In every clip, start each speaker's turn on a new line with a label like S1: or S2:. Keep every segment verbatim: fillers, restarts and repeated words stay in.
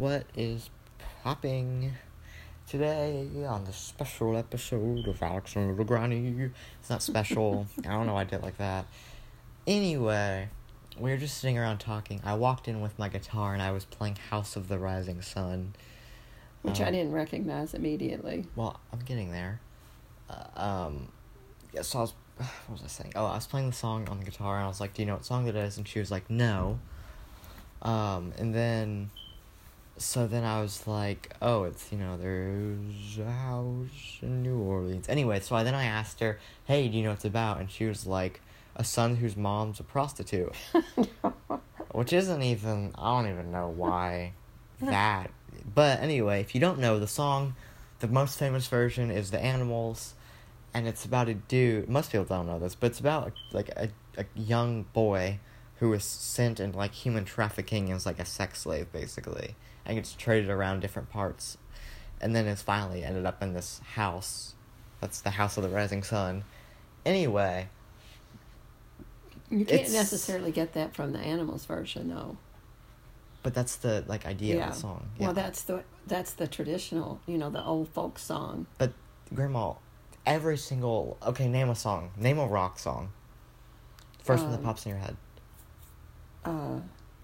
S1: What is popping today on the special episode of Alex and Little Granny? It's not special. I don't know why I did it like that. Anyway, we were just sitting around talking. I walked in with my guitar and I was playing House of the Rising Sun.
S2: Which
S1: um,
S2: I didn't recognize immediately.
S1: Well, I'm getting there. Uh, um, yeah, so I was, what was I saying? Oh, I was playing the song on the guitar and I was like, do you know what song that is? And she was like, no. Um, and then, so then I was like, oh, it's, you know, there's a house in New Orleans. Anyway, so I, then I asked her, hey, do you know what it's about? And she was like, a son whose mom's a prostitute. Which isn't even, I don't even know why that. But anyway, if you don't know, the song, the most famous version is The Animals. And it's about a dude, most people don't know this, but it's about, like, a, a young boy who was sent in, like, human trafficking as, like, a sex slave, basically. And gets traded around different parts. And then it's finally ended up in this house. That's the House of the Rising Sun. Anyway.
S2: You can't
S1: it's,
S2: necessarily get that from the Animals version, though.
S1: But that's the, like, idea
S2: yeah.
S1: of the song. Yeah.
S2: Well, that's the that's the traditional, you know, the old folk song.
S1: But, Grandma, every single... Okay, name a song. Name a rock song. First um, one that pops in your head.
S2: Uh,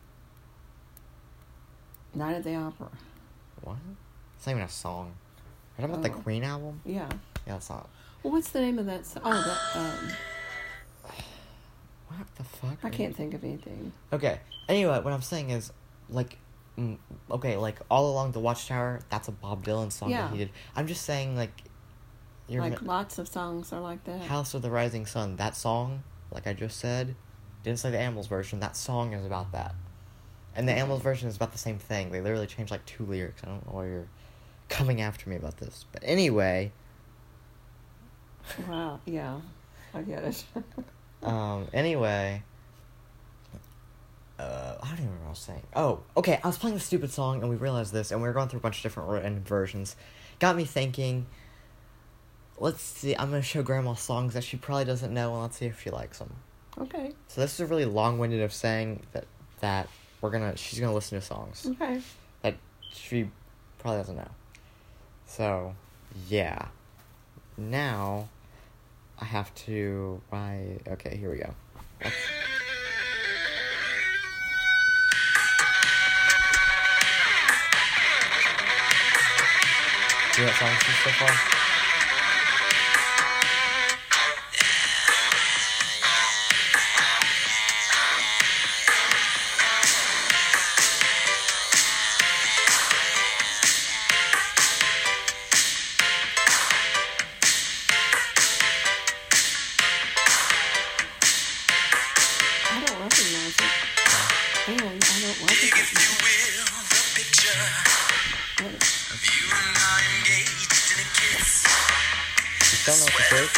S2: Night of the Opera.
S1: What? It's not even a song. Are you talking about
S2: oh.
S1: the Queen album?
S2: Yeah.
S1: Yeah, it's not.
S2: Well, what's the name of that song? Oh, that, um...
S1: What the fuck?
S2: I can't think of anything.
S1: Okay. Anyway, what I'm saying is, like, mm, okay, like, All Along the Watchtower, that's a Bob Dylan song
S2: yeah.
S1: that he did. I'm just saying, like... You're
S2: like,
S1: ma-
S2: lots of songs are like that.
S1: House of the Rising Sun, that song, like I just said, didn't say the Animals version, that song is about that. And the Animals version is about the same thing. They literally changed, like, two lyrics. I don't know why you're coming after me about this. But anyway...
S2: Wow, yeah. I get it.
S1: um, anyway... Uh, I don't even know what I was saying. Oh, okay, I was playing the stupid song, and we realized this, and we were going through a bunch of different random versions. Got me thinking... Let's see, I'm going to show Grandma songs that she probably doesn't know, and let's see if she likes them.
S2: Okay.
S1: So this is a really long-winded of saying that that we're going to, she's going to listen to songs.
S2: Okay.
S1: That she probably doesn't know. So, yeah. Now, I have to write, okay, here we go. Let's, see what songs she's so far? Don't know what to say.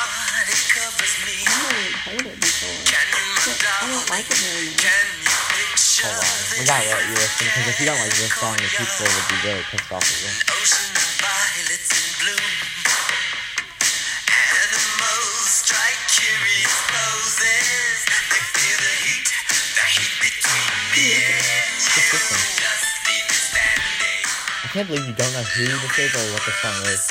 S2: I haven't heard it before. I don't like it very much.
S1: Hold on. We gotta let you listen, because if you don't like this song, the people will be very pissed off at you. I can't believe you don't know who this is or what the song is.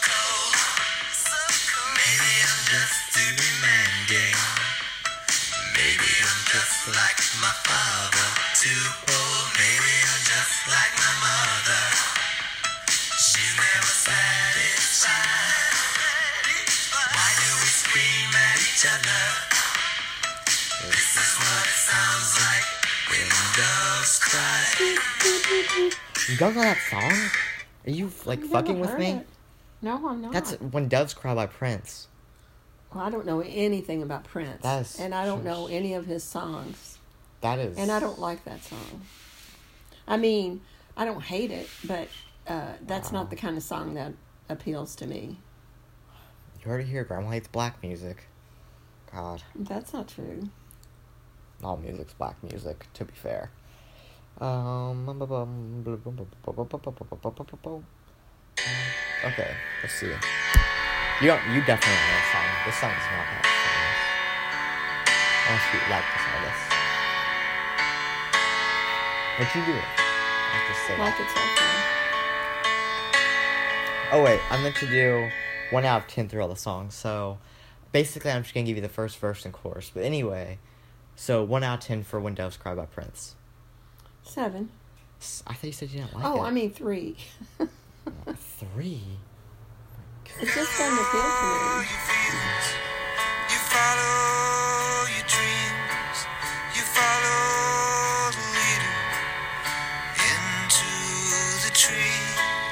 S3: Like my father, too old. Maybe I'm just like my mother. She's never satisfied. Why do we scream at each other? This is what it sounds like when doves cry.
S1: You don't know that song? Are you, like,
S2: I've
S1: fucking
S2: never
S1: with me?
S2: it. No, I'm not.
S1: That's When Doves Cry by Prince.
S2: Well, I don't know anything about Prince.
S1: That is
S2: and I don't
S1: just,
S2: know any of his songs.
S1: That is...
S2: And I don't like that song. I mean, I don't hate it, but uh, that's wow. not the kind of song that appeals to me.
S1: You heard it here, Grandma hates black music. God.
S2: That's not true.
S1: All music's black music, to be fair. Um... Okay, let's see. You don't. You definitely know this song. This song is not that famous. Unless you like this artist. What you do? I'll just say
S2: Like
S1: that.
S2: it's okay.
S1: Oh wait, I meant to do one out of ten through all the songs. So basically, I'm just gonna give you the first verse and chorus. But anyway, so one out of ten for "When Doves Cry" by Prince.
S2: Seven.
S1: S- I thought you said you didn't like
S2: oh,
S1: it.
S2: I mean three.
S1: Three.
S2: It just doesn't appeal to me.
S3: your fears. You follow your dreams. You follow the leader into the tree.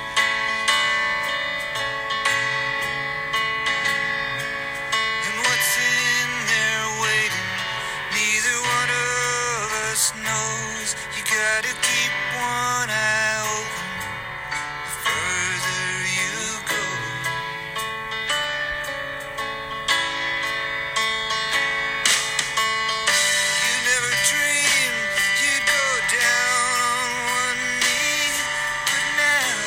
S3: And what's in there waiting? Neither one of us knows. You gotta keep one eye open. The further you go. You never dreamed you'd go down on one knee, but now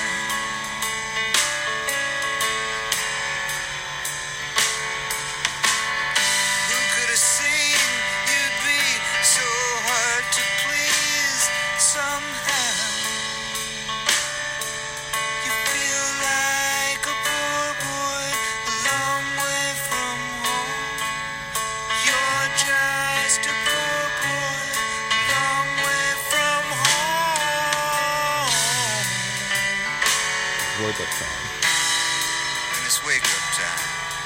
S3: who could have seen you'd be so hard to please? Somehow you feel like a poor boy a long way from home. You're just a poor boy, long way from home.
S1: Really good song.
S3: And it's wake up time.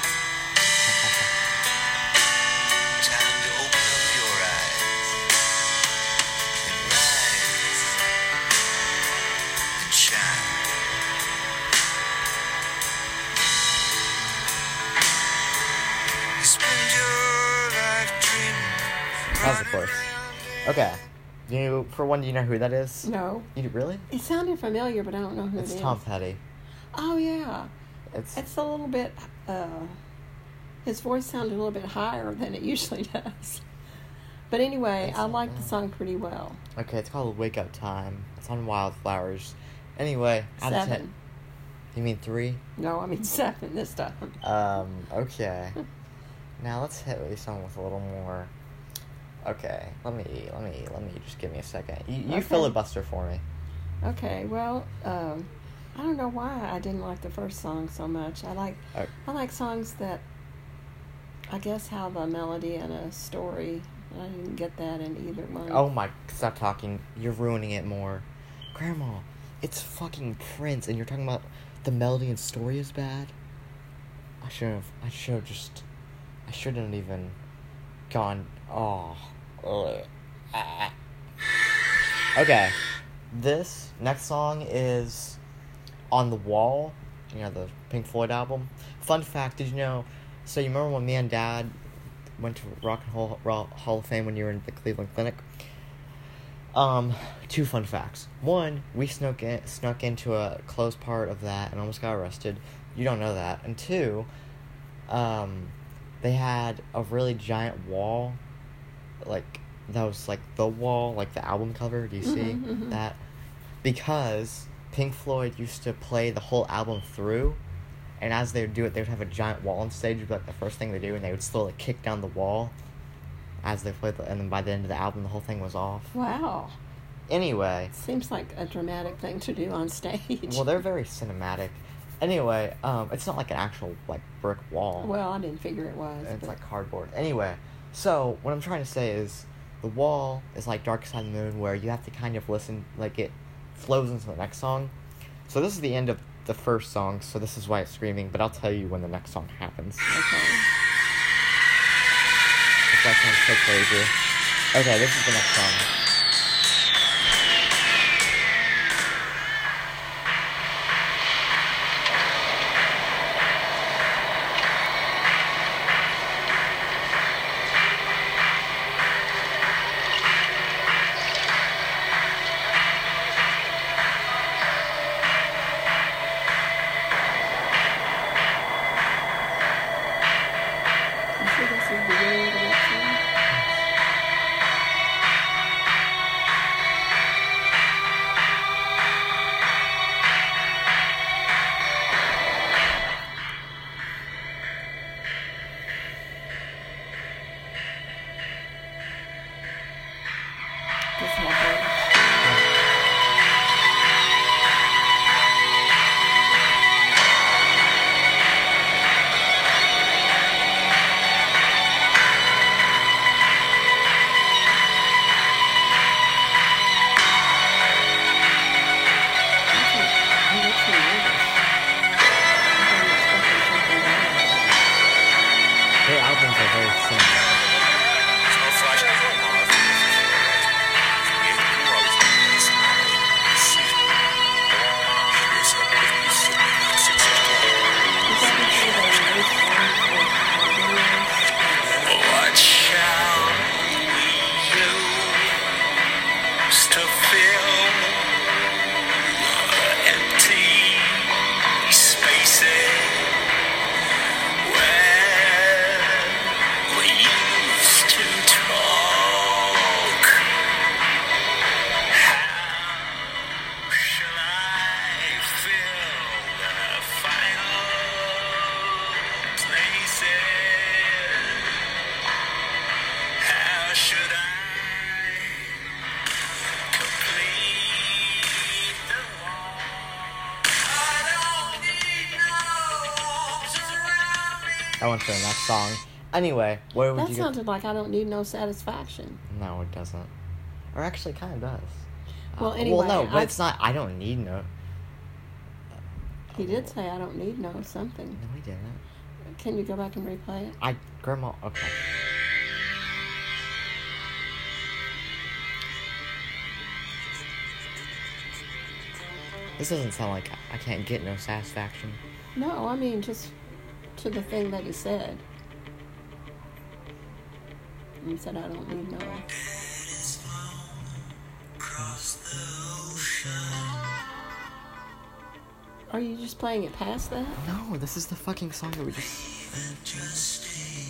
S3: Time to open up your eyes and rise and shine. You spend your life dreaming.
S1: That was the
S3: running
S1: chorus.
S3: around
S1: Okay. You for one, do you know who that is?
S2: No.
S1: You do- really?
S2: It sounded familiar, but I don't know who
S1: It's
S2: it is.
S1: Tom Petty.
S2: Oh, yeah.
S1: It's
S2: It's a little bit, uh, his voice sounded a little bit higher than it usually does. But anyway,
S1: It's
S2: I
S1: not
S2: like the
S1: bad.
S2: song pretty well.
S1: okay. It's called "Wake Up Time." It's on Wildflowers. Anyway, out of ten.
S2: Seven.
S1: You mean three?
S2: No, I mean seven this time.
S1: Um. Okay. Now let's hit this song with a little more. Okay. Let me. Let me. Let me. Just give me a second. You, you
S2: Okay.
S1: filibuster for me.
S2: Okay, well, um, I don't know why I didn't like the first song so much. I like
S1: Oh.
S2: I like songs that I guess have a melody and a story. I didn't get that in either one.
S1: Oh my! Stop talking. You're ruining it more, Grandma. It's fucking Prince, and you're talking about the melody and story is bad. I should have. I should have just. I shouldn't have even gone. Oh. Ugh. Ah. Okay. This next song is "On the Wall." You know, the Pink Floyd album. Fun fact: did you know? So you remember when me and Dad went to Rock and Roll Roll Hall of Fame when you were in the Cleveland Clinic? Um, two fun facts. One, we snuck in, snuck into a closed part of that and almost got arrested. You don't know that. And two, um, they had a really giant wall, like that was like the wall, like the album cover. Do you see
S2: Mhm, mhm.
S1: that? Because Pink Floyd used to play the whole album through, and as they would do it, they would have a giant wall on stage. It'd be like the first thing they do, and they would slowly kick down the wall as they played, the, and then by the end of the album, the whole thing was off.
S2: Wow.
S1: Anyway,
S2: Seems like a dramatic thing to do on stage.
S1: well, they're very cinematic. Anyway, um, it's not like an actual like brick wall.
S2: Well, I didn't figure it was.
S1: It's
S2: but-
S1: like cardboard. Anyway, so what I'm trying to say is, the wall is like Dark Side of the Moon, where you have to kind of listen, like it flows into the next song. So this is the end of the first song, so this is why it's screaming, but I'll tell you when the next song happens.
S2: Okay.
S1: If that sounds so crazy. Okay, this is the next song.
S2: You sure this is the beginning of the next song?
S1: That one's for the next song. Anyway, where would
S2: That
S1: you
S2: sounded like I don't need no satisfaction.
S1: go? No, it doesn't. Or actually, it kind of does.
S2: Well,
S1: Uh,
S2: anyway,
S1: Well, no, but
S2: I-
S1: it's not. I don't need no.
S2: He did say I don't need no something.
S1: No, he didn't.
S2: Can you go back and replay it?
S1: I, Grandma, okay. This doesn't sound like I can't get no satisfaction.
S2: No, I mean just to the thing that he said. He said I don't need no. Are you just playing it past that?
S1: No, this is the fucking song that we just.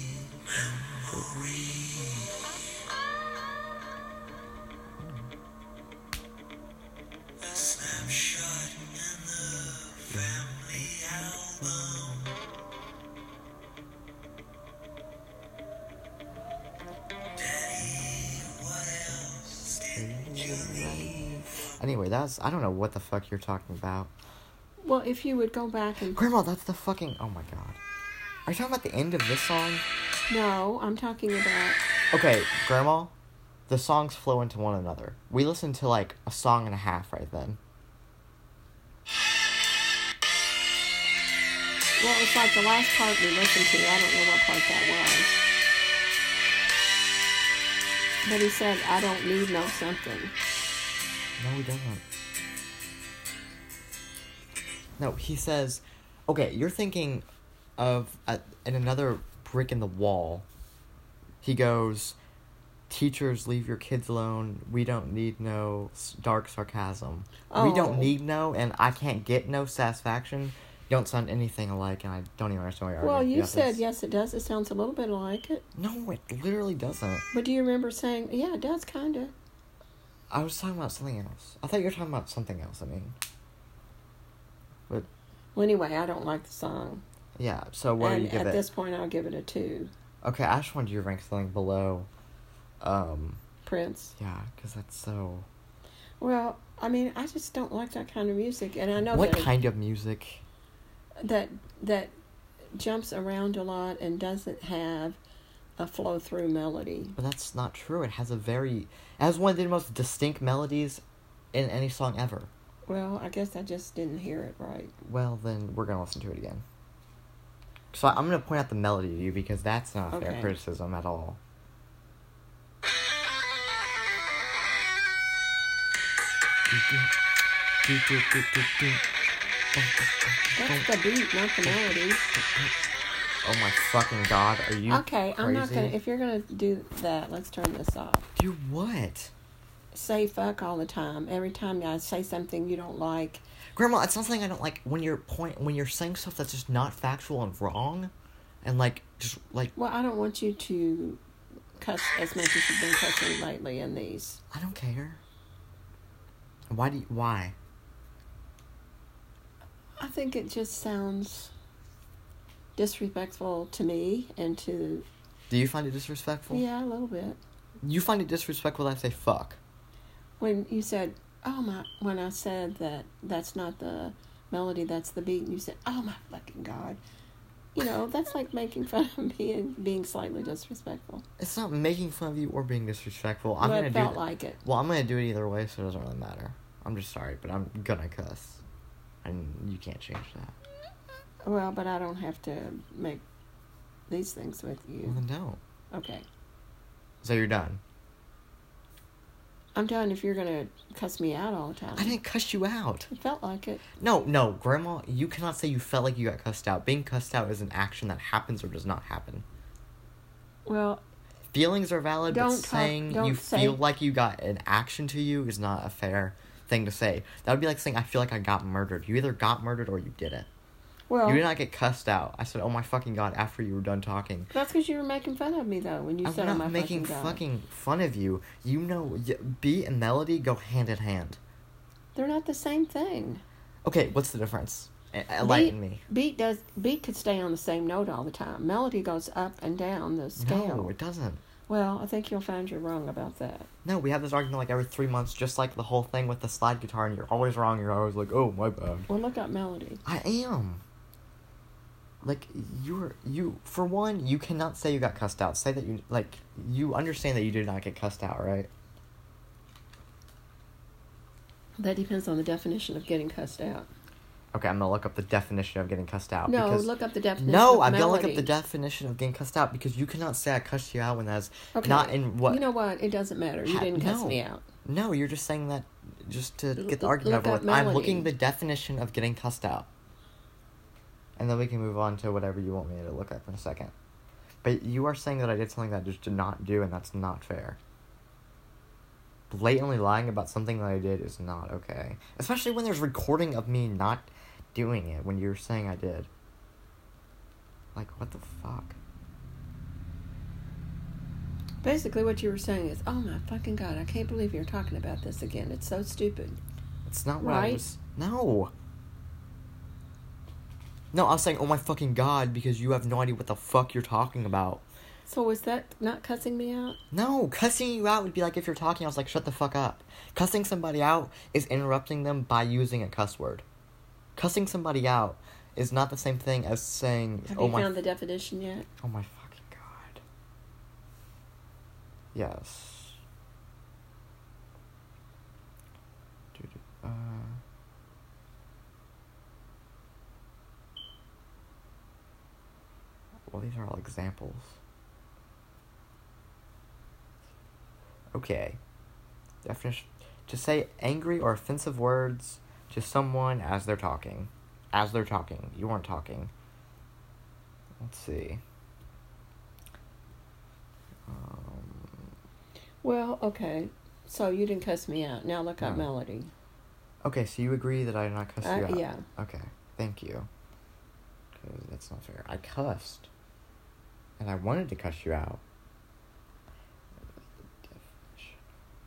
S1: Anyway, that's I don't know what the fuck you're talking about.
S2: Well, if you would go back and...
S1: Grandma, that's the fucking. Oh my god. Are you talking about the end of this song?
S2: No, I'm talking about...
S1: Okay, Grandma, the songs flow into one another. We listened to like a song and a half right then.
S2: Well, it's like the last part we listened to. I don't know what part that was. But he said, I don't need no something.
S1: No, he doesn't. No, he says, okay, you're thinking of, uh, in another brick in the wall, he goes, teachers, leave your kids alone. We don't need no s- dark sarcasm. We don't
S2: Oh.
S1: need no, and I can't get no satisfaction. You don't sound anything alike, and I don't even understand why you're
S2: Well,
S1: arguing
S2: you
S1: about
S2: said,
S1: this.
S2: yes, it does. It sounds a little bit like it.
S1: No, it literally doesn't.
S2: But do you remember saying, yeah, it does, kind of.
S1: I was talking about something else. I thought you were talking about something else, I mean. But,
S2: Well, anyway, I don't like the song.
S1: yeah, so what
S2: and
S1: do you give
S2: at
S1: it?
S2: this point, I'll give it a two.
S1: Okay, I just wanted you to rank something below, um,
S2: Prince.
S1: yeah, because that's so...
S2: Well, I mean, I just don't like that kind of music. And I know
S1: What
S2: that,
S1: kind of music?
S2: that that jumps around a lot and doesn't have a flow-through melody.
S1: But that's not true. It has a very... It has one of the most distinct melodies in any song ever.
S2: Well, I guess I just didn't hear it right.
S1: Well, then we're going to listen to it again. So I'm going to point out the melody to you because that's not a fair
S2: Okay.
S1: criticism at all.
S2: That's the beat, not the melody.
S1: Oh my fucking god, are you
S2: Okay, I'm not
S1: crazy?
S2: gonna. If you're gonna do that, let's turn this off.
S1: Do what?
S2: Say fuck all the time. Every time I say something you don't like.
S1: Grandma, it's not something I don't like when you're point when you're saying stuff that's just not factual and wrong, and like just like
S2: Well, I don't want you to cuss as much as you've been cussing lately in these.
S1: I don't care. Why do you, why?
S2: I think it just sounds disrespectful to me and to
S1: Do you find it disrespectful?
S2: yeah, a little bit.
S1: You find it disrespectful that I say fuck.
S2: When you said, "Oh my," when I said that that's not the melody, that's the beat, and you said, "Oh my fucking god," you know, that's like making fun of me and being slightly disrespectful.
S1: It's not making fun of you or being disrespectful. I'm
S2: But
S1: gonna
S2: it
S1: do
S2: felt
S1: it.
S2: like it.
S1: Well, I'm gonna do it either way, so it doesn't really matter. I'm just sorry, but I'm gonna cuss, and you can't change that.
S2: Well, but I don't have to make these things with
S1: Well,
S2: you.
S1: then don't.
S2: Okay.
S1: So you're done.
S2: I'm done if you're going to cuss me out all the time.
S1: I didn't cuss you out.
S2: It felt like it.
S1: No, no, Grandma, you cannot say you felt like you got cussed out. Being cussed out is an action that happens or does not happen.
S2: Well,
S1: Feelings are valid, but
S2: Don't talk-
S1: saying
S2: don't
S1: you
S2: say-
S1: feel like you got an action to you is not a fair thing to say. That would be like saying I feel like I got murdered. You either got murdered or you didn't.
S2: well,
S1: You did not get cussed out. I said, oh my fucking god, after you were done talking.
S2: that's because you were making fun of me, though, when you
S1: I'm
S2: said,
S1: not
S2: "Oh my
S1: making
S2: fucking God."
S1: fucking fun of you. You know, y- beat and melody go hand in hand.
S2: They're not the same thing.
S1: Okay, what's the difference? E- Enlighten me.
S2: Beat does beat could stay on the same note all the time. Melody goes up and down the scale.
S1: No, it doesn't.
S2: Well, I think you'll find you're wrong about that.
S1: No, we have this argument like every three months, just like the whole thing with the slide guitar, and you're always wrong. You're always like, oh, my bad.
S2: Well, look up melody.
S1: I am. like, you're, you, for one, you cannot say you got cussed out. Say that you, like, you understand that you did not get cussed out, right?
S2: That depends on the definition of getting cussed out.
S1: Okay, I'm gonna look up the definition of getting cussed out.
S2: No,
S1: because,
S2: look up the definition
S1: No,
S2: of
S1: I'm gonna look
S2: melody.
S1: up the definition of getting cussed out, because you cannot say I cussed you out when that's
S2: Okay.
S1: not in what...
S2: You know what? It doesn't matter. You
S1: Ha-
S2: didn't cuss
S1: no.
S2: me out.
S1: No, you're just saying that just to get the
S2: L-
S1: argument
S2: look
S1: over
S2: up
S1: with. I'm
S2: melody.
S1: looking the definition of getting cussed out. And then we can move on to whatever you want me to look up in a second. But you are saying that I did something that I just did not do, and that's not fair. Blatantly lying about something that I did is not okay. Especially when there's recording of me not doing it, when you're saying I did. Like, what the fuck?
S2: Basically, what you were saying is, oh my fucking God, I can't believe you're talking about this again. It's so stupid.
S1: It's not what I
S2: Right?
S1: was... No. No, I was saying, oh my fucking God, because you have no idea what the fuck you're talking about.
S2: So was that not cussing me out?
S1: No, cussing you out would be like if you're talking, I was like, shut the fuck up. Cussing somebody out is interrupting them by using a cuss word. Cussing somebody out is not the same thing as saying,
S2: Have
S1: oh
S2: you
S1: my...
S2: found the definition yet?
S1: Oh my fucking God. Yes. Dude, uh... Well, these are all examples. Okay. Definition. To say angry or offensive words to someone as they're talking. As they're talking. You weren't talking. Let's see. Um,
S2: Well, okay. So you didn't cuss me out. Now look up
S1: No.
S2: melody.
S1: okay, so you agree that I did not cuss
S2: Uh,
S1: you out?
S2: yeah.
S1: Okay, thank you. Because that's not fair. I cussed. And I wanted to cuss you out. Definition.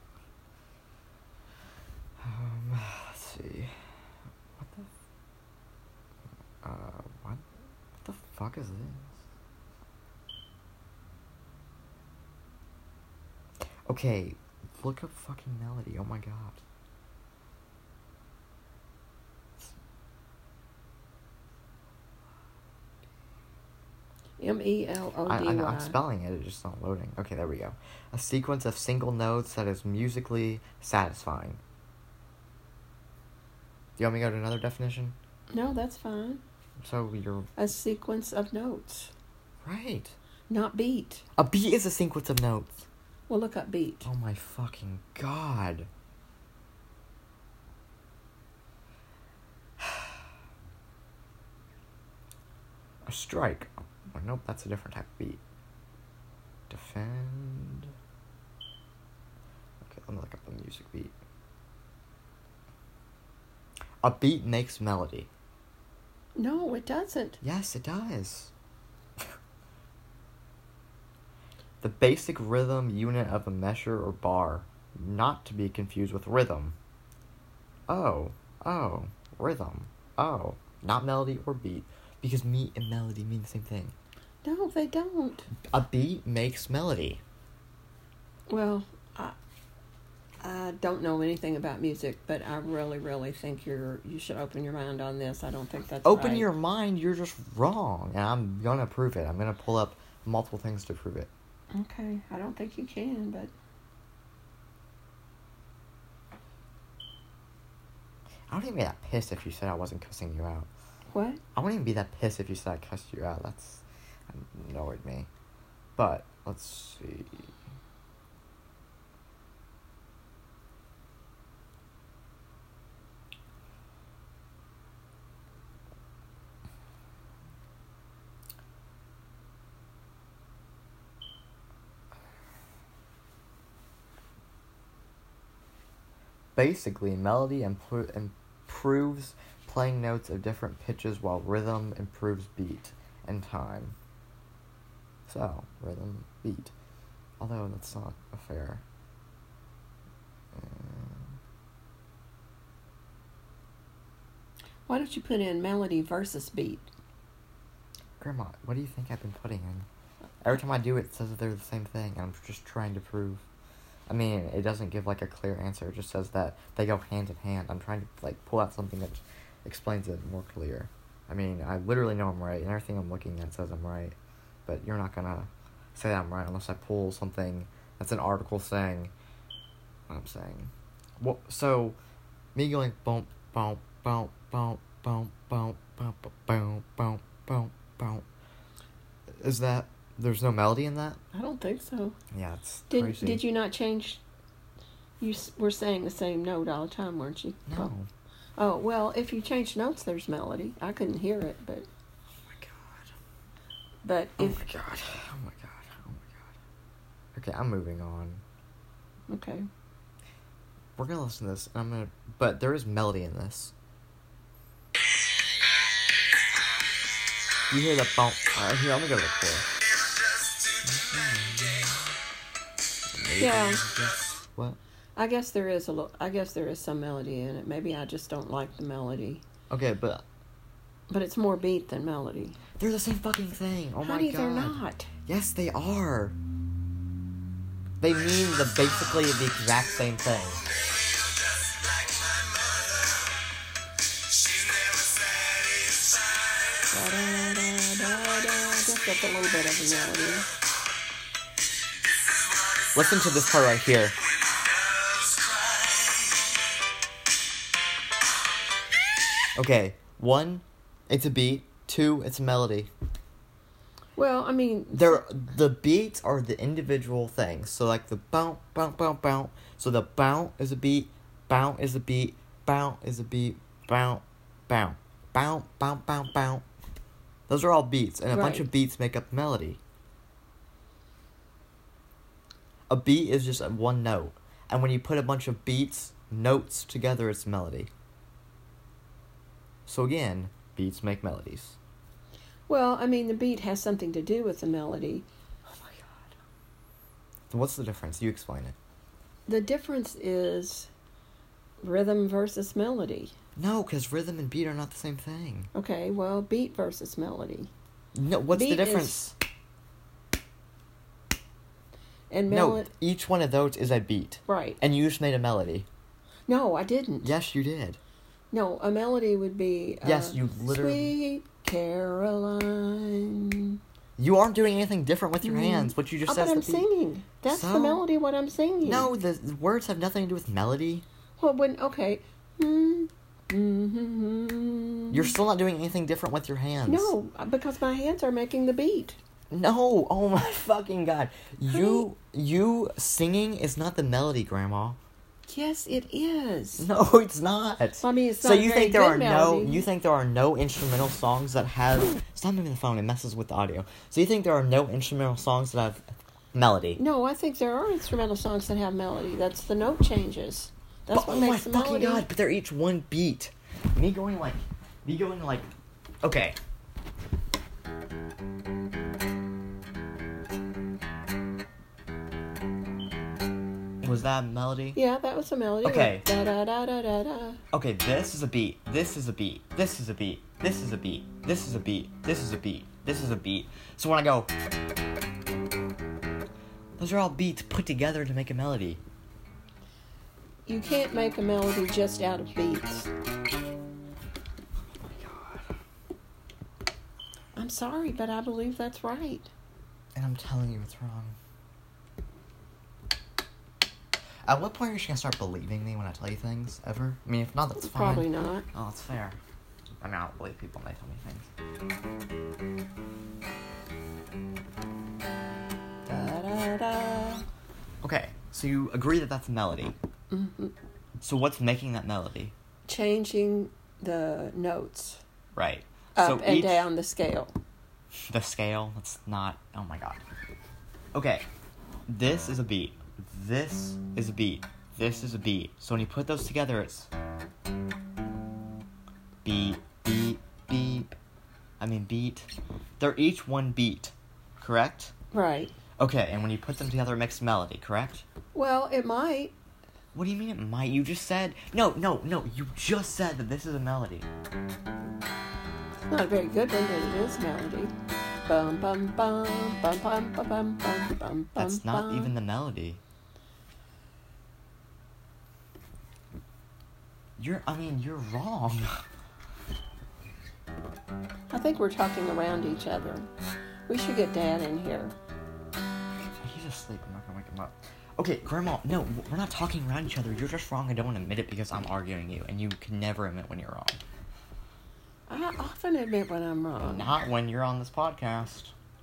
S1: Um, let's see. What the... F- uh, what? What the fuck is this? Okay, look up fucking melody. Oh my God.
S2: M E L O
S1: I,
S2: D
S1: I,
S2: Y.
S1: I'm spelling it, it's just not loading. Okay, there we go. A sequence of single notes that is musically satisfying. Do you want me to go to another definition?
S2: No, that's fine.
S1: So you're...
S2: A sequence of notes.
S1: Right.
S2: Not beat.
S1: A beat is a sequence of notes.
S2: Well, look up beat.
S1: Oh my fucking God. A strike. Oh, nope, that's a different type of beat. Defend. Okay, let me look up the music beat. A beat makes melody.
S2: No, it doesn't.
S1: Yes, it does. The basic rhythm unit of a measure or bar, not to be confused with rhythm. Oh, oh, rhythm. Oh, not melody or beat, because beat and melody mean the same thing.
S2: No, they don't.
S1: A beat makes melody.
S2: Well, I, I don't know anything about music, but I really, really think you're you should open your mind on this. I don't think that's
S1: Open
S2: right.
S1: your mind, you're just wrong, and I'm gonna prove it. I'm gonna pull up multiple things to prove it.
S2: Okay, I don't think you can, but
S1: I wouldn't even be that pissed if you said I wasn't cussing you out.
S2: what?
S1: I wouldn't even be that pissed if you said I cussed you out. That's annoyed me. But, let's see. Basically, melody impro- improves playing notes of different pitches while rhythm improves beat and time. So, rhythm, beat. Although that's not a fair. Um,
S2: Why don't you put in melody versus beat?
S1: Grandma, what do you think I've been putting in? Every time I do it, it says that they're the same thing, and I'm just trying to prove. I mean, it doesn't give, like, a clear answer. It just says that they go hand in hand. I'm trying to, like, pull out something that explains it more clear. I mean, I literally know I'm right, and everything I'm looking at says I'm right. But you're not gonna say that I'm right unless I pull something that's an article saying what I'm saying. Well, so, me going boom, boom, boom, boom, boom, boom, boom, boom, boom, boom, boom. Is that, there's no melody in that?
S2: I don't think so.
S1: Yeah, it's
S2: Did
S1: crazy.
S2: Did you not change? You s- were saying the same note all the time, weren't you?
S1: No.
S2: Oh, well, if you change notes, there's melody. I couldn't hear it, but
S1: Oh my god.
S2: but
S1: Oh
S2: if
S1: my god. Oh my god. Oh my god. Okay, I'm moving on.
S2: okay,
S1: We're gonna listen to this, and I'm gonna, but there is melody in this. You hear the bump? Alright, here, I'm gonna go to the chorus.
S2: Yeah.
S1: What?
S2: I guess there is a little. I guess there is some melody in it. Maybe I just don't like the melody,
S1: Okay, but
S2: but it's more beat than melody.
S1: they're the same fucking thing. Oh my
S2: Honey,
S1: god.
S2: they're not.
S1: Yes, they are. They mean the basically the exact same thing.
S2: Da, da, da, da, da. I guess that's a little bit of a melody.
S1: Listen to this part right here. Okay, one, it's a beat. Two, it's a melody.
S2: Well, I mean,
S1: They're, the beats are the individual things. So like the bounce, bounce, bounce, bounce. So the bounce is a beat, bounce is a beat, bounce is a beat, bounce, bounce, bounce, bounce, bounce, bounce. Those are all beats, and a bunch
S2: Right.
S1: of beats make up melody. A beat is just one note, and when you put a bunch of beats, notes together, it's melody. So again, beats make melodies.
S2: well, I mean, the beat has something to do with the melody.
S1: Oh my god. So what's the difference? You explain it.
S2: The difference is rhythm versus melody.
S1: No, because rhythm and beat are not the same thing.
S2: Okay, well, beat versus melody.
S1: No, what's
S2: Beat
S1: the
S2: is-
S1: difference?
S2: And
S1: No,
S2: melody.
S1: each one of those is a beat.
S2: Right.
S1: And you just made a melody.
S2: No, I didn't.
S1: Yes, you did.
S2: No, a melody would be. Uh,
S1: Yes, you literally-
S2: Sweet Caroline.
S1: You aren't doing anything different with your
S2: Mm.
S1: hands. What you just
S2: Oh,
S1: said
S2: but I'm
S1: is the beat.
S2: singing. That's
S1: So?
S2: the melody. What I'm singing.
S1: No, the, the words have nothing to do with melody.
S2: Well, when okay. Mm, mm-hmm.
S1: You're still not doing anything different with your hands.
S2: No, because my hands are making the beat.
S1: No. Oh my fucking god. You you singing is not the melody, Grandma.
S2: Yes, it is.
S1: No, it's not.
S2: I mean, it's
S1: So
S2: not a
S1: you
S2: very
S1: think there
S2: good
S1: are
S2: melody.
S1: no you think there are no instrumental songs that have stop moving the phone, it messes with the audio. So you think there are no instrumental songs that have melody?
S2: No, I think there are instrumental songs that have melody. That's the note changes. That's
S1: But,
S2: what
S1: oh my
S2: makes the
S1: fucking
S2: melody.
S1: god, but they're each one beat. Me going like me going like okay. Was that a melody?
S2: Yeah, that was a melody.
S1: Okay.
S2: Da da da da da da.
S1: Okay, this is a beat. This is a beat. This is a beat. This is a beat. This is a beat. This is a beat. This is a beat. So when I go, those are all beats put together to make a melody.
S2: You can't make a melody just out of beats.
S1: Oh my god.
S2: I'm sorry, but I believe that's right.
S1: And I'm telling you it's wrong. At what point are you just gonna start believing me when I tell you things? Ever? I mean, if not, that's fine.
S2: Probably not.
S1: Oh, that's fair. I mean, I don't believe people when they tell me things.
S2: Da da da.
S1: Okay, so you agree that that's a melody.
S2: Mm-hmm.
S1: So what's making that melody?
S2: Changing the notes
S1: Right.
S2: up
S1: so
S2: and
S1: each,
S2: down the scale.
S1: The scale, that's not... Oh my god. Okay. This is a beat. This is a beat. This is a beat. So when you put those together, it's... Beat, beat, beep. I mean beat. They're each one beat. Correct?
S2: Right.
S1: Okay, and when you put them together, it makes melody, correct?
S2: Well, it might.
S1: What do you mean it might? You just said... No, no, no. You just said that this is a melody.
S2: It's not a very good one, but it is a melody. Bum bum bum bum bum bum bum bum bum.
S1: That's not
S2: bum.
S1: even the melody. You're, I mean, you're wrong.
S2: I think we're talking around each other. We should get Dad in here.
S1: He's asleep. I'm not gonna wake him up. Okay, Grandma, no, we're not talking around each other. You're just wrong. I don't want to admit it because I'm arguing you, and you can never admit when you're wrong.
S2: I often admit when I'm wrong.
S1: Not when you're on this podcast.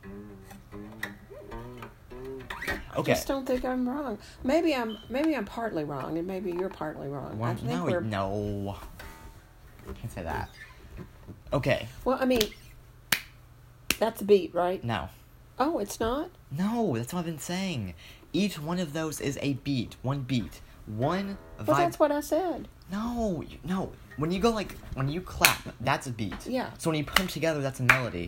S2: I
S1: Okay.
S2: just don't think I'm wrong. Maybe I'm maybe I'm partly wrong, and maybe you're partly wrong.
S1: Well,
S2: I think
S1: no,
S2: we're,
S1: no. Can't say that. Okay.
S2: Well, I mean, that's a beat, right?
S1: No.
S2: Oh, it's not?
S1: No, that's what I've been saying. Each one of those is a beat. One beat. One vibe.
S2: Well, that's what I said.
S1: No, you- no. When you go like, when you clap, that's a beat.
S2: Yeah.
S1: So when you put them together, that's a melody.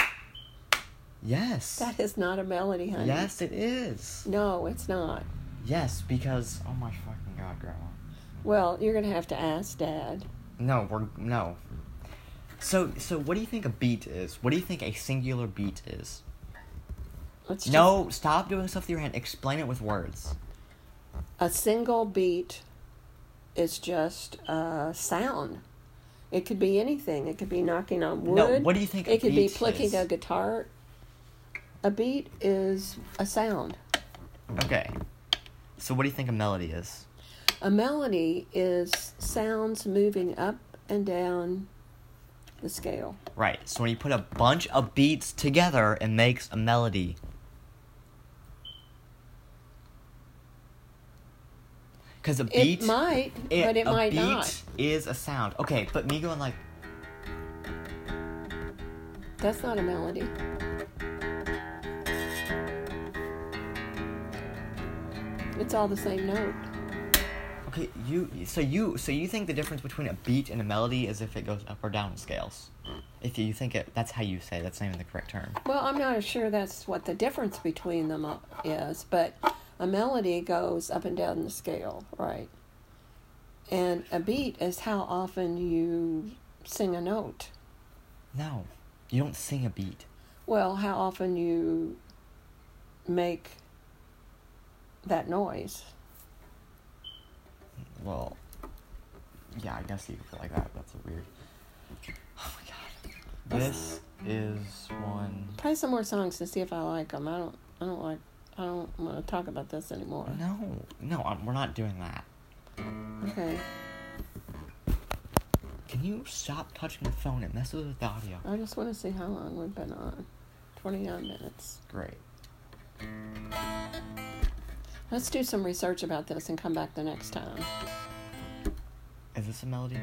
S1: Yes.
S2: That is not a melody, honey.
S1: Yes, it is.
S2: No, it's not.
S1: Yes, because, oh my fucking God, Grandma.
S2: Well, you're going to have to ask Dad.
S1: No, we're, no. So, so what do you think a beat is? What do you think a singular beat is?
S2: Let's just,
S1: No, stop doing stuff with your hand. Explain it with words.
S2: A single beat is just a sound. It could be anything. It could be knocking on wood.
S1: No, what do you think a
S2: It could be
S1: beat
S2: picking
S1: is?
S2: a guitar. A beat is a sound.
S1: Okay. So what do you think a melody is?
S2: A melody is sounds moving up and down the scale.
S1: Right. So when you put a bunch of beats together, it makes a melody. Because a beat...
S2: It might, but it
S1: a
S2: might
S1: beat
S2: not.
S1: is a sound. Okay, but me going like...
S2: That's not a melody. It's all the same note.
S1: Okay, you... So you so you think the difference between a beat and a melody is if it goes up or down in scales? If you think it... That's how you say it. That's not even the correct term.
S2: Well, I'm not sure that's what the difference between them is, but a melody goes up and down the scale, right? And a beat is how often you sing a note.
S1: No. You don't sing a beat.
S2: Well, how often you make that noise.
S1: Well... Yeah, I guess you could put it like that. That's a weird... Oh my God. This is one...
S2: Play some more songs to see if I like them. I don't. I don't like. I don't want to talk about this anymore.
S1: No, no, um, we're not doing that.
S2: Okay.
S1: Can you stop touching the phone? It messes with the audio.
S2: I just want to see how long we've been on. Twenty-nine minutes.
S1: Great.
S2: Let's do some research about this and come back the next time.
S1: Is this a melody?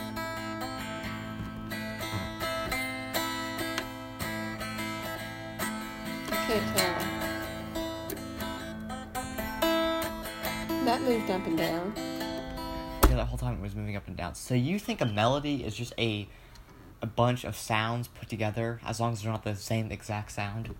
S2: I can't tell. That moved up and down.
S1: Yeah, that whole time it was moving up and down. So you think a melody is just a a bunch of sounds put together, as long as they're not the same exact sound?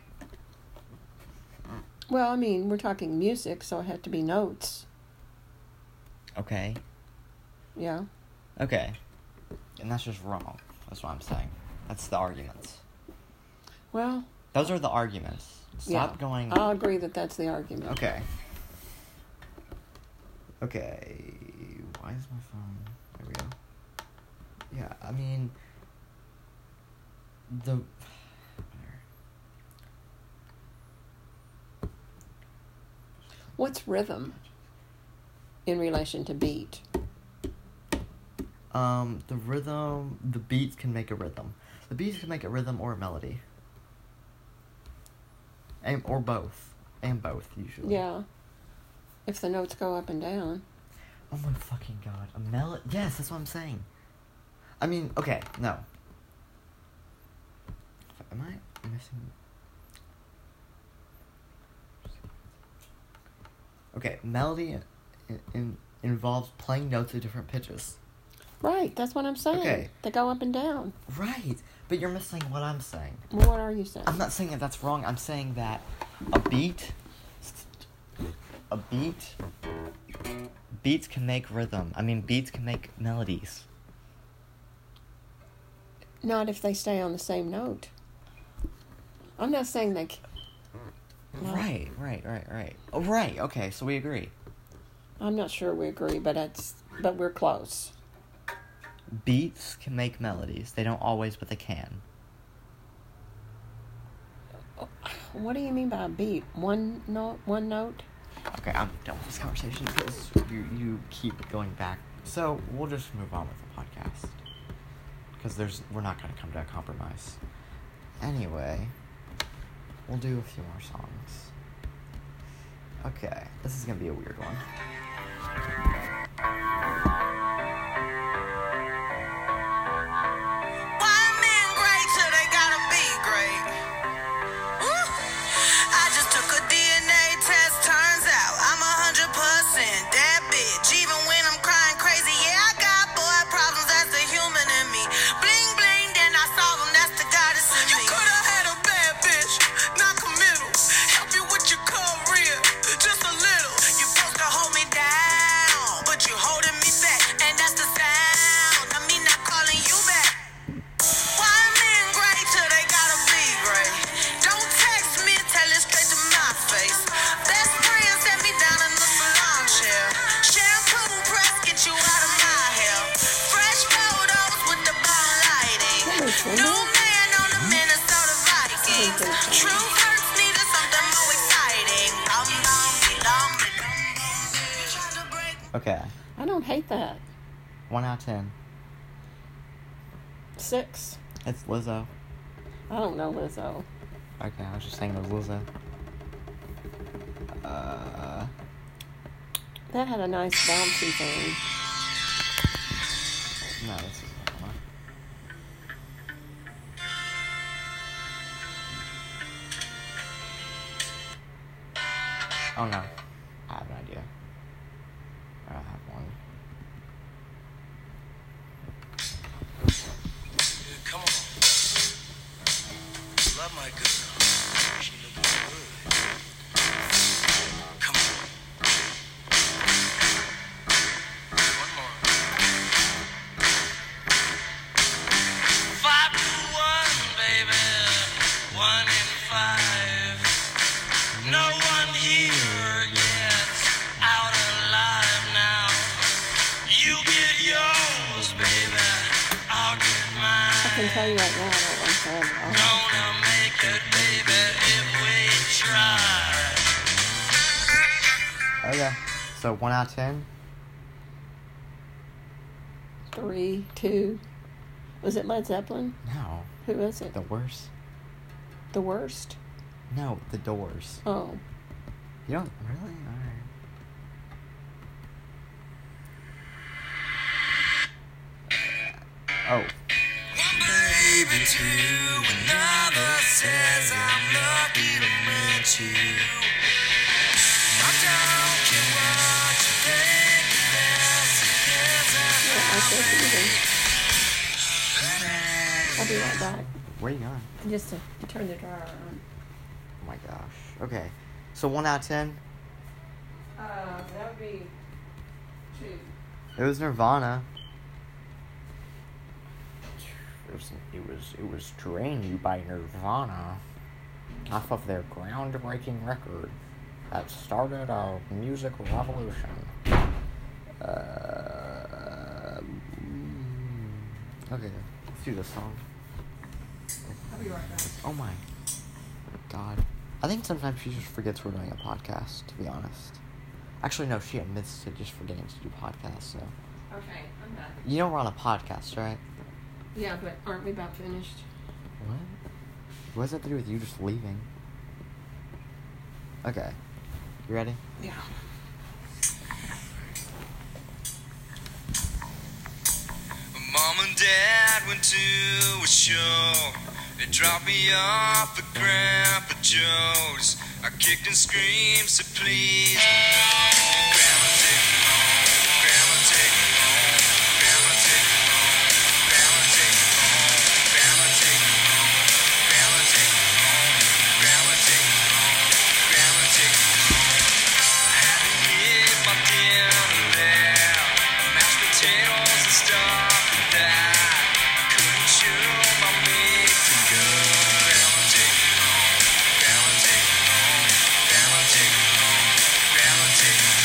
S2: Well, I mean, we're talking music, so it had to be notes.
S1: Okay.
S2: Yeah.
S1: Okay. And that's just wrong. That's what I'm saying. That's the arguments.
S2: Well,
S1: Those are the arguments. Stop
S2: yeah.
S1: going...
S2: I'll agree that that's the argument.
S1: Okay. Okay. Why is my phone... There we go. Yeah, I mean... The...
S2: What's rhythm in relation to beat?
S1: Um, the rhythm... The beats can make a rhythm. The beats can make a rhythm or a melody. And, or both. And both, usually.
S2: Yeah. If the notes go up and down.
S1: Oh my fucking God. A melody... Yes, that's what I'm saying. I mean, okay, no. Am I missing... Okay, melody in, in, involves playing notes at different pitches.
S2: Right, that's what I'm saying.
S1: Okay.
S2: They go up and down.
S1: Right, but you're missing what I'm saying.
S2: Well, what are you saying?
S1: I'm not saying that that's wrong. I'm saying that a beat... A beat... Beats can make rhythm. I mean, beats can make melodies.
S2: Not if they stay on the same note. I'm not saying they... c- No.
S1: Right, right, right, right. Oh, right, okay, so we agree.
S2: I'm not sure we agree, but it's but we're close.
S1: Beats can make melodies. They don't always, but they can.
S2: What do you mean by a beat? One note? One note?
S1: Okay, I'm done with this conversation because you, you keep going back. So, we'll just move on with the podcast. Because there's we're not going to come to a compromise. Anyway, we'll do a few more songs. Okay, this is going to be a weird one. Okay.
S2: I don't hate that.
S1: One out of ten.
S2: Six.
S1: It's Lizzo.
S2: I don't know Lizzo.
S1: Okay, I was just saying it was Lizzo. Uh,
S2: that had a nice bouncy thing.
S1: No, this is not one. Oh no. I have an idea. I don't have one.
S3: Come on. Love my girl. She looking good. Come on. One more. Five to one, baby. One in five. No one here gets out alive now. You get yours, baby. I'll get mine.
S2: I can tell you right now, I don't like that at all.
S3: Gonna make it, baby, if we try.
S1: Okay. So one out of ten?
S2: Three, two. Was it Led Zeppelin?
S1: No.
S2: Who is it?
S1: The worst?
S2: The worst?
S1: No, The Doors.
S2: Oh.
S1: You don't really? Alright. Oh.
S3: One baby, two, another says I'm lucky to meet you. I don't care what you think, that's
S2: Yeah, I said either. I'll be right back.
S1: Where you going?
S2: Just to turn the dryer on.
S1: Oh my gosh. Okay. So one out of ten?
S2: Uh, that would be two.
S1: It was Nirvana. It was, it was, it was trained by Nirvana off of their groundbreaking record that started a music revolution. Uh, okay, let's do this song.
S2: I'll be right back.
S1: Oh my god. I think sometimes she just forgets we're doing a podcast, to be honest. Actually, no, she admits to just forgetting to do podcasts, so.
S2: Okay, I'm back.
S1: You know we're on a podcast, right?
S2: Yeah, but aren't we about finished?
S1: What? What does that have to do with you just leaving? Okay. You ready?
S2: Yeah.
S3: Mom and Dad went to a show. They dropped me off at Grandpa Joe's. I kicked and screamed, so please no. Grandma, take me home. Grandma, take me home. Grandma, take me home. Grandma, take me home. Grandma, take me home. Grandma, take me home. Grandma, take me home. Grandma, take me home. I had to eat my dinner there. Mashed potatoes and stuff like that. I couldn't chew my meat too good. Grandma, take me home. Grandma, take me home. Grandma, take me home. Grandma, take me home.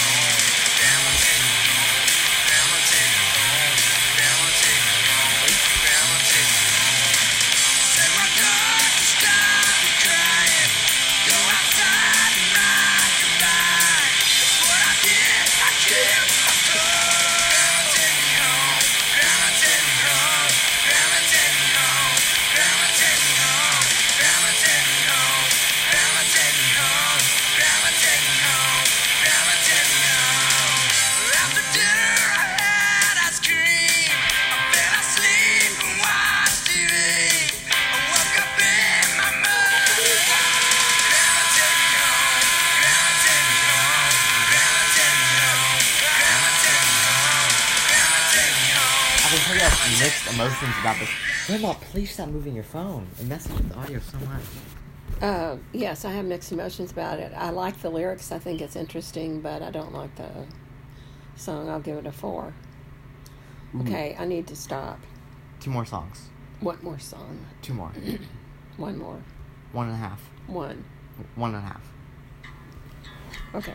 S1: emotions about this. Grandma, please stop moving your phone. It messes with the audio so much.
S2: Uh, yes, I have mixed emotions about it. I like the lyrics. I think it's interesting, but I don't like the song. I'll give it a four.
S1: Ooh.
S2: Okay, I need to stop.
S1: Two more songs.
S2: One more song.
S1: Two more.
S2: One more.
S1: One and a half.
S2: One.
S1: One and a half.
S2: Okay.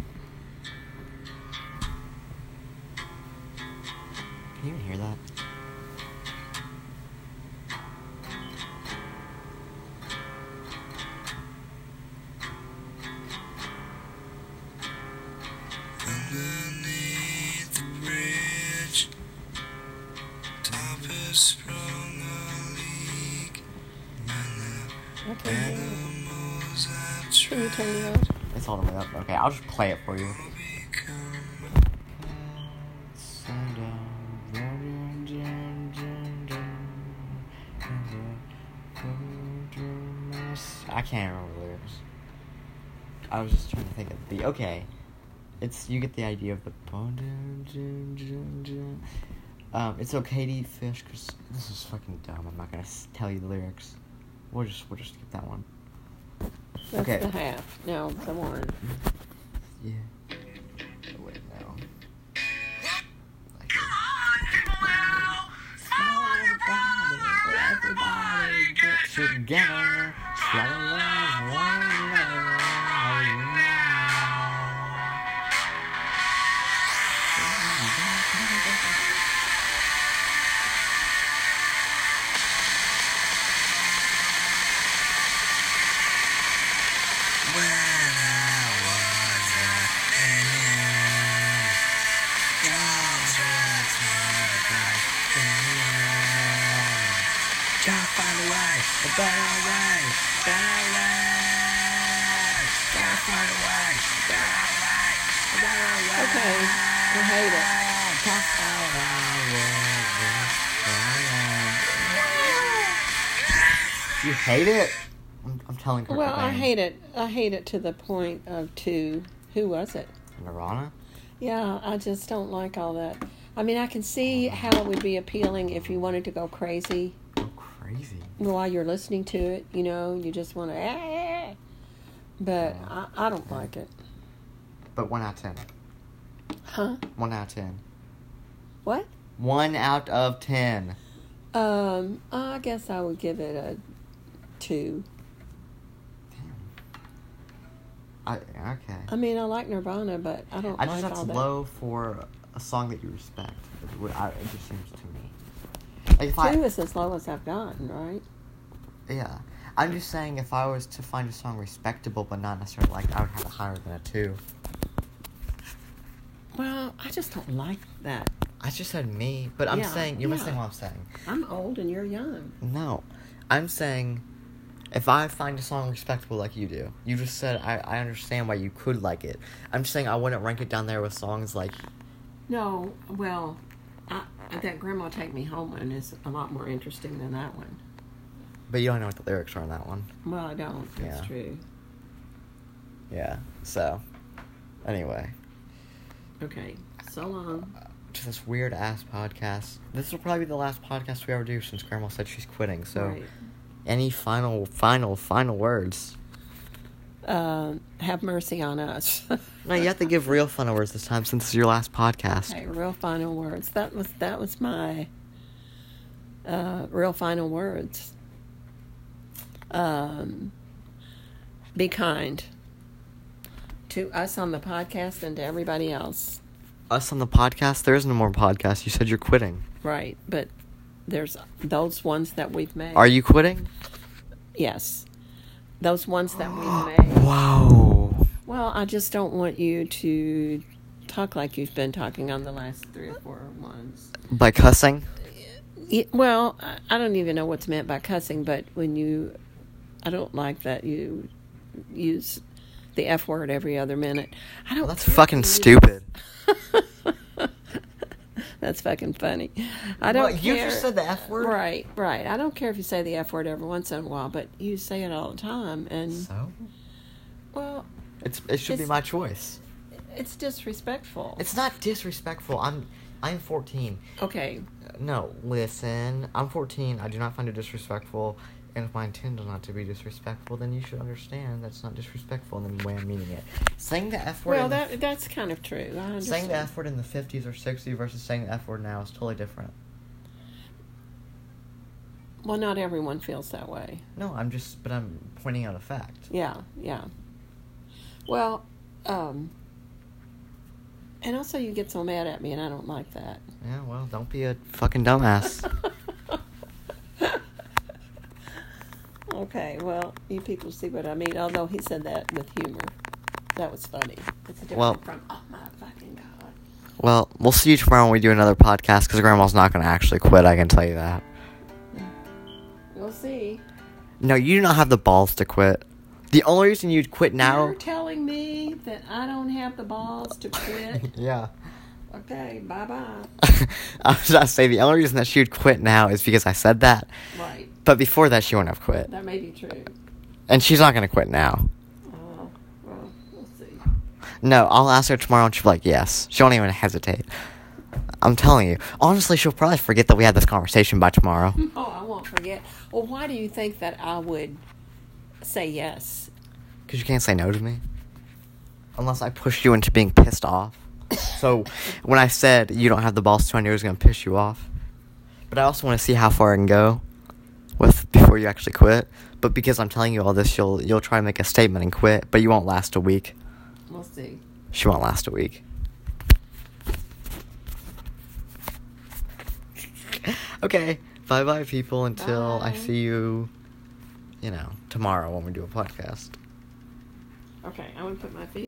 S1: Can you even hear that?
S3: Underneath the bridge, top has sprung a leak, and
S2: Okay.
S3: the animals have
S2: Can you
S3: tried
S2: turn it up?
S1: It's all the way up. Okay, I'll just play it for you.
S3: to become.
S1: I can't remember the lyrics. I was just trying to think of the okay. It's you get the idea of the um. It's okay to eat fish because this is fucking dumb. I'm not gonna s- tell you the lyrics. We'll just we'll just skip that one.
S2: That's
S1: Okay.
S2: the half. No, the one.
S1: Yeah. Oh, wait, no. Everybody get together. Gotta find a way, a better way, better way. Gotta find a way, better way, a better way.
S2: Okay. I hate it.
S1: Gotta find a way. You hate it? I'm, I'm telling her.
S2: Well, I hate it. I hate it to the point of two. Who was it?
S1: Nirvana?
S2: Yeah, I just don't like all that. I mean, I can see how it would be appealing if you wanted to go crazy
S1: Go crazy.
S2: while you're listening to it. You know, you just want to. Ah, but I, I don't like it.
S1: But one out of ten.
S2: Huh?
S1: One out of ten.
S2: What?
S1: One out of ten.
S2: Um, I guess I would give it a two.
S1: I, okay.
S2: I mean, I like Nirvana, but I don't
S1: I
S2: like
S1: just that's
S2: all that.
S1: low for a song that you respect. It, would- I, it just seems to me. Like if
S2: Two
S1: I,
S2: is as low as I've gotten, right?
S1: yeah, I'm just saying if I was to find a song respectable but not necessarily like, I would have it higher than a two.
S2: Well, I just don't like that.
S1: I just said me, but I'm
S2: Yeah,
S1: saying you're
S2: yeah.
S1: missing what I'm saying.
S2: I'm old and you're young.
S1: No, I'm saying if I find a song respectable like you do, you just said I, I understand why you could like it. I'm just saying I wouldn't rank it down there with songs like.
S2: No, well, I, that Grandma Take Me Home one is a lot more interesting than that one.
S1: But you don't know what the lyrics are on that one.
S2: Well, I don't. That's
S1: Yeah.
S2: true.
S1: Yeah. So, anyway,
S2: Okay, so long.
S1: to this weird ass podcast. This will probably be the last podcast we ever do since Grandma said she's quitting. So,
S2: Right.
S1: any final, final, final words?
S2: Uh, have mercy on us.
S1: No, you have to give real final words this time since it's your last podcast.
S2: Okay, real final words. That was that was my uh, real final words. Um, be kind to us on the podcast and to everybody else.
S1: Us on the podcast? There is no more podcast. You said you're quitting.
S2: Right, but there's those ones that we've made.
S1: Are you quitting?
S2: Yes, those ones that we've made.
S1: Wow.
S2: Well, I just don't want you to talk like you've been talking on the last three or four ones.
S1: By cussing?
S2: Yeah, well, I- I don't even know what's meant by cussing, but when you, I don't like that you use the F word every other minute. I don't.
S1: Well, that's
S2: care
S1: fucking
S2: if you-
S1: stupid.
S2: That's fucking funny. I don't
S1: What, you
S2: care.
S1: just said the F word?
S2: Right, right. I don't care if you say the F word every once in a while, but you say it all the time, and
S1: So?
S2: well,
S1: It's it should be
S2: It's-
S1: my choice.
S2: it's disrespectful.
S1: It's not disrespectful. I'm I'm fourteen.
S2: Okay,
S1: No, listen. I'm fourteen. I do not find it disrespectful. And if my intent is not to be disrespectful, then you should understand that's not disrespectful in the way I'm meaning it. Saying the F word.
S2: Well,
S1: in
S2: that
S1: the,
S2: that's kind of true. I understand.
S1: saying the F word in the fifties or sixties versus saying the F word now is totally different.
S2: Well, not everyone feels that way.
S1: No, I'm just, but I'm pointing out a fact.
S2: Yeah, yeah. Well, um, and also you get so mad at me, and I don't like that.
S1: Yeah, well, don't be a fucking dumbass.
S2: Okay, well, you people see what I mean. Although he said that with humor, that was funny. It's different
S1: Well-
S2: from oh my fucking god.
S1: Well, we'll see you tomorrow when we do another podcast, because Grandma's not going to actually quit, I can tell you that.
S2: We'll see.
S1: No, you do not have the balls to quit. The only reason you'd quit now...
S2: You're telling me that I don't have the balls to quit.
S1: Yeah.
S2: Okay, bye bye.
S1: I was about to say, the only reason that she would quit now is because I said that.
S2: Right.
S1: But before that, she wouldn't have quit.
S2: That may be true.
S1: And she's not going to quit now.
S2: Oh, well, we'll see.
S1: No, I'll ask her tomorrow and she'll be like, yes. She won't even hesitate. I'm telling you. Honestly, she'll probably forget that we had this conversation by tomorrow.
S2: Oh, I won't forget. Well, why do you think that I would say yes?
S1: Because you can't say no to me. Unless I push you into being pissed off. So, when I said you don't have the balls to, I knew it was going to piss you off. But I also want to see how far I can go with before you actually quit. But because I'm telling you all this, you'll you'll try to make a statement and quit, but you won't last a week.
S2: We'll see.
S1: She won't last a week. Okay, bye-bye, people, until I
S2: Bye.
S1: see you, you know, tomorrow when we do a podcast.
S2: Okay, I'm going to put my feet.